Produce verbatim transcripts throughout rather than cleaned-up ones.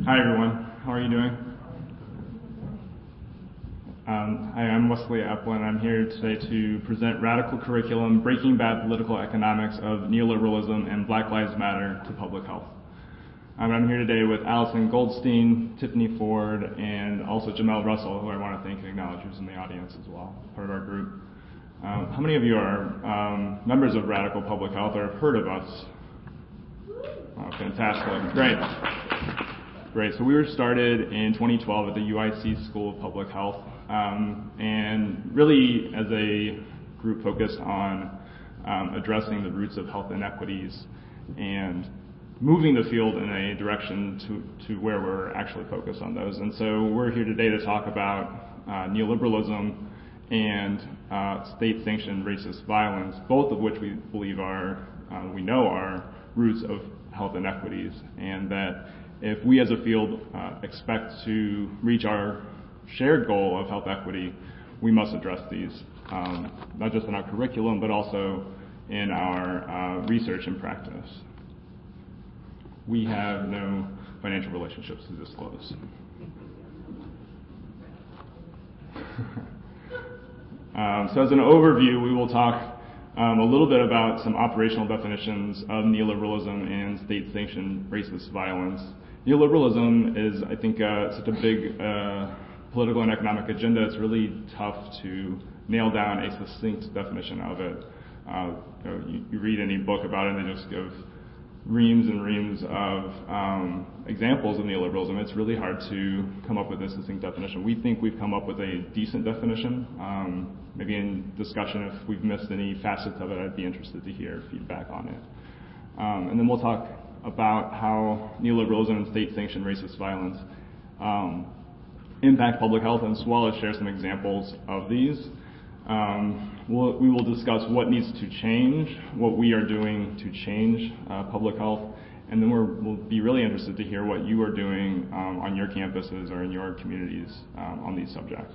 Hi everyone, how are you doing? Um, hi, I'm Wesley Epplin, and I'm here today to present Radical Curriculum, Breaking Bad Political Economics of Neoliberalism and Black Lives Matter to Public Health. Um, I'm here today with Allison Goldstein, Tiffany Ford, and also Jamel Russell, who I want to thank and acknowledge, who's in the audience as well, part of our group. Um, how many of you are um, members of Radical Public Health or have heard of us? Oh, fantastic, great. Great. So we were started in twenty twelve at the U I C School of Public Health, um, and really as a group focused on um, addressing the roots of health inequities and moving the field in a direction to, to where we're actually focused on those. And so we're here today to talk about uh, neoliberalism and uh, state-sanctioned racist violence, both of which we believe are, uh, we know are roots of health inequities, and that if we as a field uh, expect to reach our shared goal of health equity, we must address these, um, not just in our curriculum, but also in our uh, research and practice. We have no financial relationships to disclose. um, so as an overview, we will talk Um, a little bit about some operational definitions of neoliberalism and state-sanctioned racist violence. Neoliberalism is, I think, uh, such a big uh, political and economic agenda, it's really tough to nail down a succinct definition of it. Uh, you, know, you, you read any book about it and they just give reams and reams of um, examples of neoliberalism. It's really hard to come up with a succinct definition. We think we've come up with a decent definition. Um, maybe in discussion, if we've missed any facets of it, I'd be interested to hear feedback on it. Um, and then we'll talk about how neoliberalism and state-sanctioned racist violence um, impact public health, as well as share some examples of these. Um, we'll, we will discuss what needs to change, what we are doing to change uh, public health, and then we're, we'll be really interested to hear what you are doing um, on your campuses or in your communities um, on these subjects.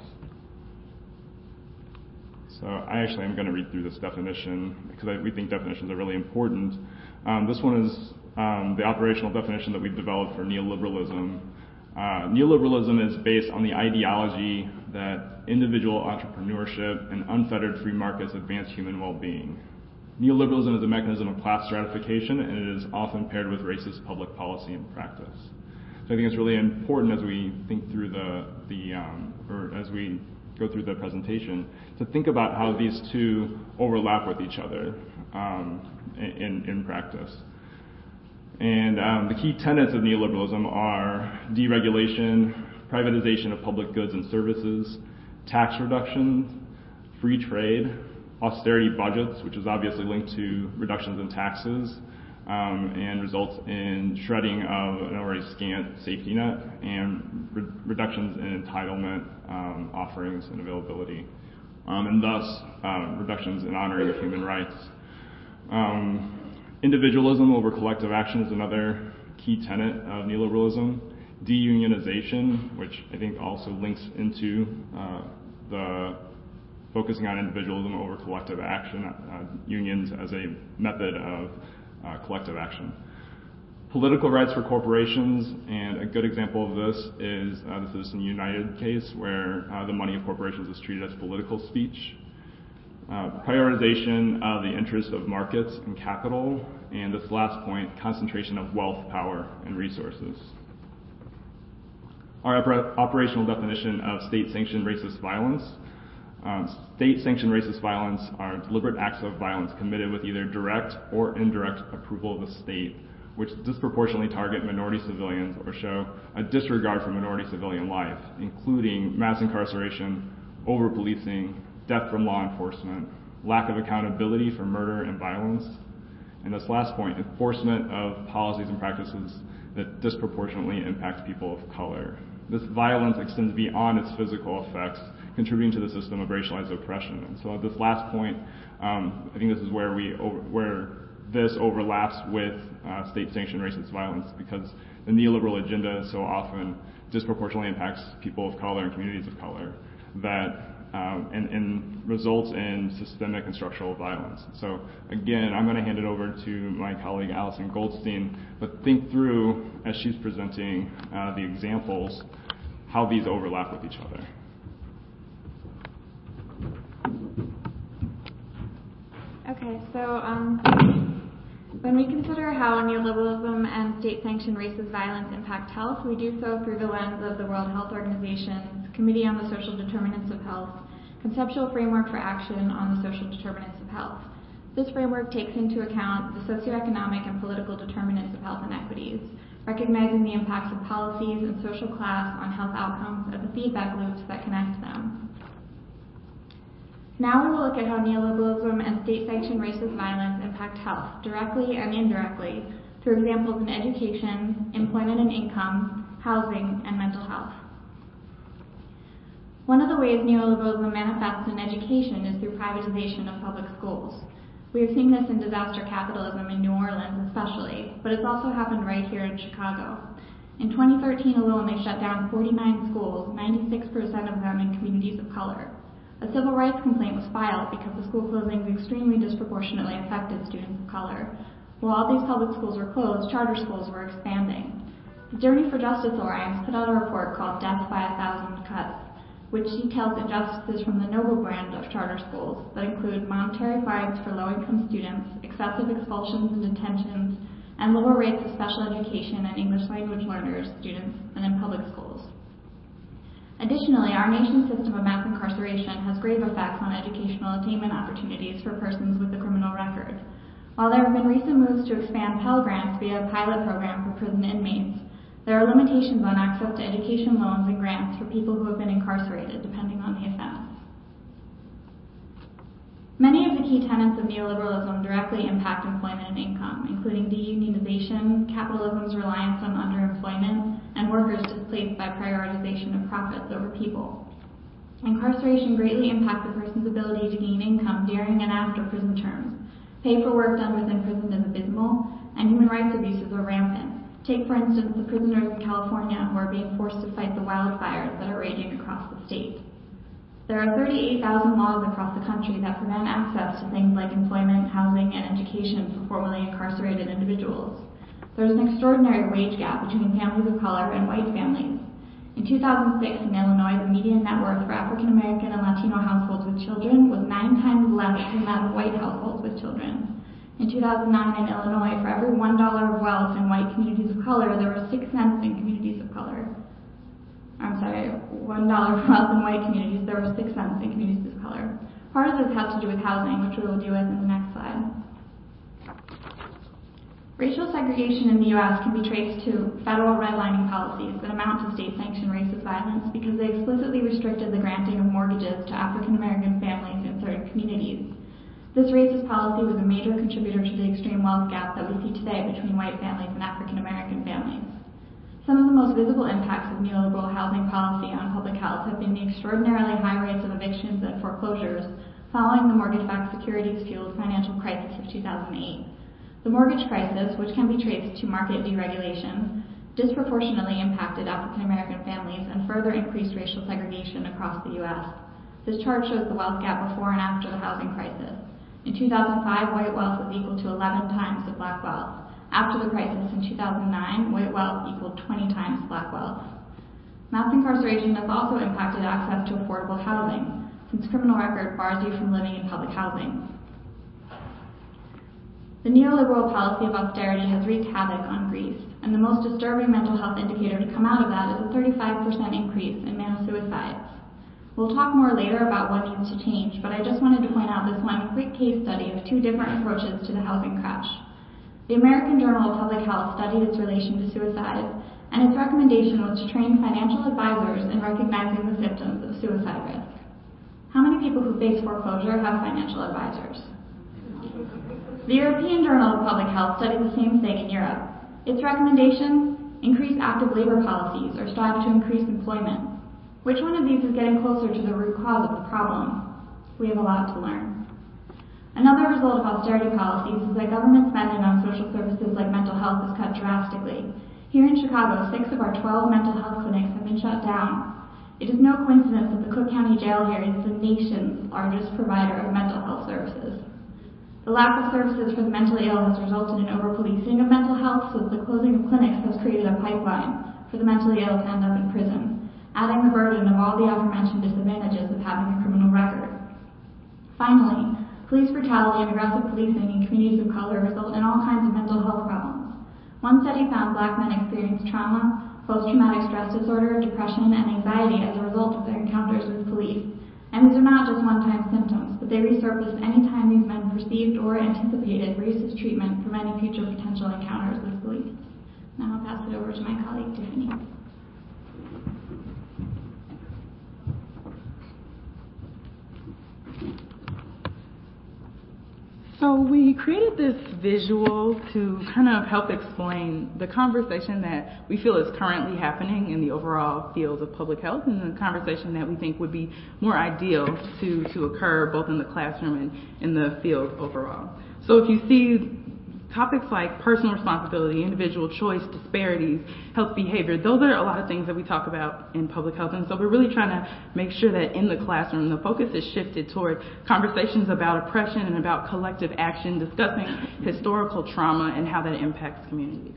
So I actually am going to read through this definition because I, we think definitions are really important. Um, this one is um, the operational definition that we've developed for neoliberalism. Uh, neoliberalism is based on the ideology that individual entrepreneurship and unfettered free markets advance human well-being. Neoliberalism is a mechanism of class stratification, and it is often paired with racist public policy and practice. So I think it's really important as we think through the, the um, or as we go through the presentation, to think about how these two overlap with each other um, in, in practice. And um, the key tenets of neoliberalism are deregulation, privatization of public goods and services, tax reduction, free trade, austerity budgets, which is obviously linked to reductions in taxes, um, and results in shredding of an already scant safety net, and re- reductions in entitlement um, offerings and availability, um, and thus uh, reductions in honoring of human rights. Um, individualism over collective action is another key tenet of neoliberalism. Deunionization, which I think also links into uh, the focusing on individualism over collective action, uh, unions as a method of uh, collective action. Political rights for corporations, and a good example of this is uh, the Citizen United case, where uh, the money of corporations is treated as political speech. Uh, prioritization of the interests of markets and capital, and this last point, concentration of wealth, power, and resources. Our oper- operational definition of state-sanctioned racist violence. Um, state-sanctioned racist violence are deliberate acts of violence committed with either direct or indirect approval of the state, which disproportionately target minority civilians or show a disregard for minority civilian life, including mass incarceration, over-policing, death from law enforcement, lack of accountability for murder and violence, and this last point, enforcement of policies and practices that disproportionately impact people of color. This violence extends beyond its physical effects, contributing to the system of racialized oppression. And so at this last point, um, I think this is where we over, where this overlaps with uh, state-sanctioned racist violence, because the neoliberal agenda so often disproportionately impacts people of color and communities of color, that um, and, and results in systemic and structural violence. So again, I'm going to hand it over to my colleague Allison Goldstein, but think through, as she's presenting uh, the examples, how these overlap with each other. Okay, so um, when we consider how neoliberalism and state-sanctioned racist violence impact health, we do so through the lens of the World Health Organization's Committee on the Social Determinants of Health, Conceptual Framework for Action on the Social Determinants of Health. This framework takes into account the socioeconomic and political determinants of health inequities, recognizing the impacts of policies and social class on health outcomes and the feedback loops that connect them. Now we will look at how neoliberalism and state-sanctioned racist violence impact health, directly and indirectly, through examples in education, employment and income, housing, and mental health. One of the ways neoliberalism manifests in education is through privatization of public schools. We have seen this in disaster capitalism in New Orleans especially, but it's also happened right here in Chicago. In twenty thirteen alone, they shut down forty-nine schools, ninety-six percent of them in communities of color. A civil rights complaint was filed because the school closings extremely disproportionately affected students of color. While all these public schools were closed, charter schools were expanding. The Journey for Justice Alliance put out a report called Death by a Thousand Cuts, which details injustices from the noble brand of charter schools that include monetary fines for low-income students, excessive expulsions and detentions, and lower rates of special education and English language learners, students, than in public schools. Additionally, our nation's system of mass incarceration has grave effects on educational attainment opportunities for persons with a criminal record. While there have been recent moves to expand Pell Grants via a pilot program for prison inmates, there are limitations on access to education loans and grants for people who have been incarcerated, depending on the offense. Many of the key tenets of neoliberalism directly impact employment and income, including deunionization, capitalism's reliance on underemployment, and workers displaced by prioritization of profits over people. Incarceration greatly impacts a person's ability to gain income during and after prison terms. Pay for work done within prison is abysmal, and human rights abuses are rampant. Take, for instance, the prisoners in California who are being forced to fight the wildfires that are raging across the state. There are thirty-eight thousand laws across the country that prevent access to things like employment, housing, and education for formerly incarcerated individuals. There is an extraordinary wage gap between families of color and white families. In two thousand six, in Illinois, the median net worth for African American and Latino households with children was nine times less than that of white households with children. In two thousand nine, in Illinois, for every one dollar of wealth in white communities of color, there were six cents in communities of color. I'm sorry, one dollar of wealth in white communities, there were six cents in communities of color. Part of this has to do with housing, which we will deal with in the next slide. Racial segregation in the U S can be traced to federal redlining policies that amount to state-sanctioned racist violence because they explicitly restricted the granting of mortgages to African American families in certain communities. This racist policy was a major contributor to the extreme wealth gap that we see today between white families and African American families. Some of the most visible impacts of neoliberal housing policy on public health have been the extraordinarily high rates of evictions and foreclosures following the mortgage-backed securities-fueled financial crisis of two thousand eight. The mortgage crisis, which can be traced to market deregulation, disproportionately impacted African American families and further increased racial segregation across the U S. This chart shows the wealth gap before and after the housing crisis. In two thousand five, white wealth was equal to eleven times the black wealth. After the crisis in two thousand nine, white wealth equaled twenty times black wealth. Mass incarceration has also impacted access to affordable housing, since criminal record bars you from living in public housing. The neoliberal policy of austerity has wreaked havoc on Greece, and the most disturbing mental health indicator to come out of that is a thirty-five percent increase in male suicides. We'll talk more later about what needs to change, but I just wanted to point out this one quick case study of two different approaches to the housing crash. The American Journal of Public Health studied its relation to suicide, and its recommendation was to train financial advisors in recognizing the symptoms of suicide risk. How many people who face foreclosure have financial advisors? The European Journal of Public Health studied the same thing in Europe. Its recommendation: increase active labor policies or strive to increase employment. Which one of these is getting closer to the root cause of the problem? We have a lot to learn. Another result of austerity policies is that government spending on social services like mental health is cut drastically. Here in Chicago, six of our twelve mental health clinics have been shut down. It is no coincidence that the Cook County Jail here is the nation's largest provider of mental health services. The lack of services for the mentally ill has resulted in over-policing of mental health, so the closing of clinics has created a pipeline for the mentally ill to end up in prison, adding the burden of all the aforementioned disadvantages of having a criminal record. Finally, police brutality and aggressive policing in communities of color result in all kinds of mental health problems. One study found black men experience trauma, post-traumatic stress disorder, depression, and anxiety as a result of their encounters with police. And these are not just one-time symptoms, but they resurface anytime these men perceived or anticipated racist treatment from any future potential encounters with police. Now I'll pass it over to my colleague, Tiffany. So we created this visual to kind of help explain the conversation that we feel is currently happening in the overall field of public health, and the conversation that we think would be more ideal to, to occur both in the classroom and in the field overall. So if you see topics like personal responsibility, individual choice, disparities, health behavior, those are a lot of things that we talk about in public health. And so we're really trying to make sure that in the classroom, the focus is shifted toward conversations about oppression and about collective action, discussing historical trauma and how that impacts communities.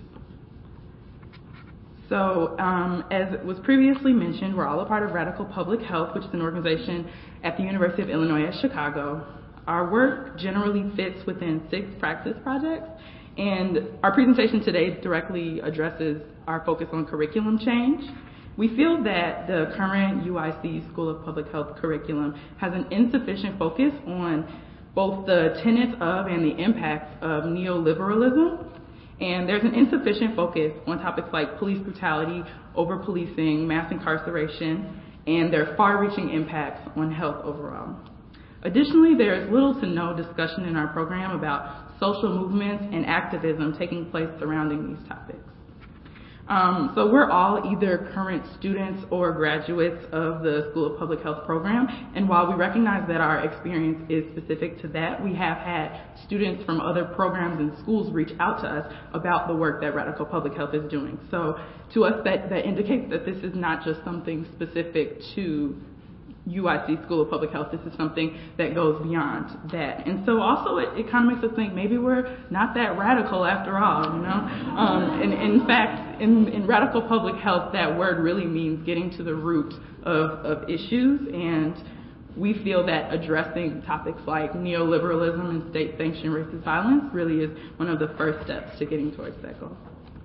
So um, as was previously mentioned, we're all a part of Radical Public Health, which is an organization at the University of Illinois at Chicago. Our work generally fits within six practice projects, and our presentation today directly addresses our focus on curriculum change. We feel that the current U I C School of Public Health curriculum has an insufficient focus on both the tenets of and the impacts of neoliberalism, and there's an insufficient focus on topics like police brutality, over-policing, mass incarceration, and their far-reaching impacts on health overall. Additionally, there is little to no discussion in our program about social movements and activism taking place surrounding these topics. Um, so we're all either current students or graduates of the School of Public Health program, and while we recognize that our experience is specific to that, we have had students from other programs and schools reach out to us about the work that Radical Public Health is doing. So to us, that, that indicates that this is not just something specific to U I C School of Public Health. This is something that goes beyond that. And so also it, it kind of makes us think maybe we're not that radical after all, you know? Um, and, and in fact, in, in Radical Public Health, that word really means getting to the root of, of issues, and we feel that addressing topics like neoliberalism and state-sanctioned racist violence really is one of the first steps to getting towards that goal.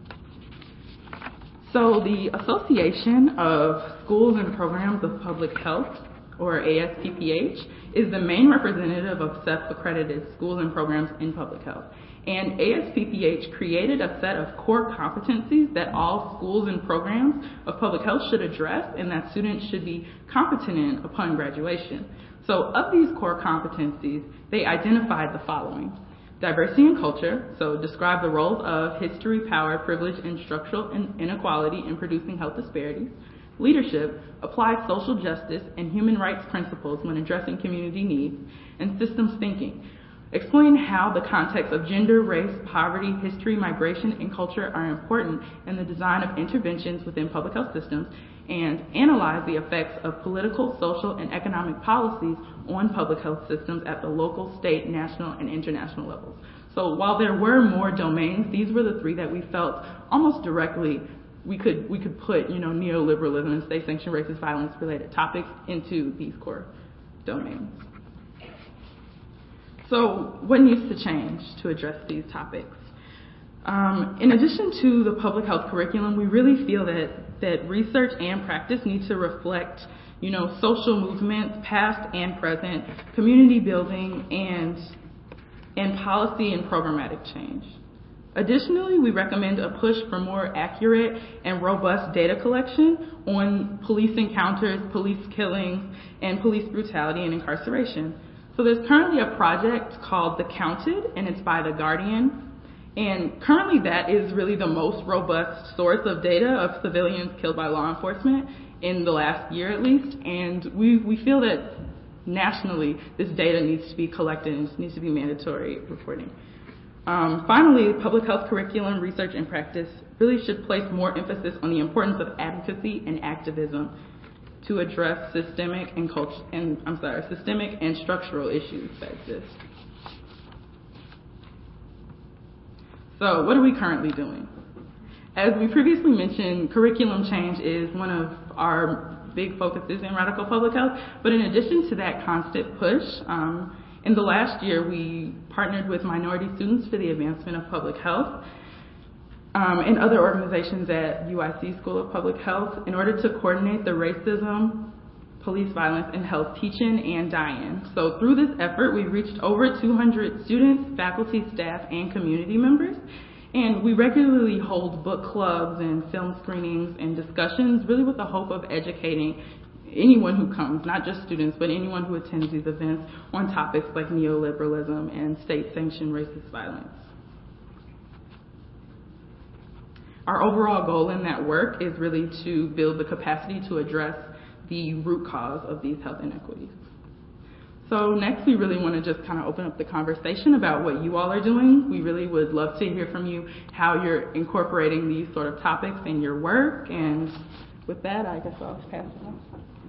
So the Association of Schools and Programs of Public Health, or A S P P H, is the main representative of S E P-accredited schools and programs in public health. And A S P P H created a set of core competencies that all schools and programs of public health should address and that students should be competent in upon graduation. So of these core competencies, they identified the following. Diversity and culture, so describe the roles of history, power, privilege, and structural inequality in producing health disparities. Leadership, apply social justice and human rights principles when addressing community needs. And systems thinking, explain how the context of gender, race, poverty, history, migration, and culture are important in the design of interventions within public health systems, and analyze the effects of political, social, and economic policies on public health systems at the local, state, national, and international levels. So while there were more domains, these were the three that we felt almost directly we could we could put, you know, neoliberalism and state-sanctioned racist violence-related topics into these core domains. So what needs to change to address these topics? Um, in addition to the public health curriculum, we really feel that, that research and practice need to reflect, you know, social movements, past and present, community building, and, and policy and programmatic change. Additionally, we recommend a push for more accurate and robust data collection on police encounters, police killings, and police brutality and incarceration. So there's currently a project called The Counted, and it's by The Guardian. And currently that is really the most robust source of data of civilians killed by law enforcement in the last year at least. And we, we feel that nationally this data needs to be collected and needs to be mandatory reporting. Um, finally, public health curriculum, research, and practice really should place more emphasis on the importance of advocacy and activism to address systemic and culture, and I'm sorry, systemic and structural issues that exist. So what are we currently doing? As we previously mentioned, curriculum change is one of our big focuses in Radical Public Health, but in addition to that constant push, um, in the last year we partnered with Minority Students for the Advancement of Public Health um, and other organizations at U I C School of Public Health in order to coordinate the racism, police violence, and health teach-in and die-in. So through this effort, we reached over two hundred students, faculty, staff, and community members. And we regularly hold book clubs and film screenings and discussions, really with the hope of educating anyone who comes, not just students, but anyone who attends these events on topics like neoliberalism and state-sanctioned racist violence. Our overall goal in that work is really to build the capacity to address the root cause of these health inequities. So next, we really want to just kind of open up the conversation about what you all are doing. We really would love to hear from you how you're incorporating these sort of topics in your work. And with that, I guess I'll pass it on.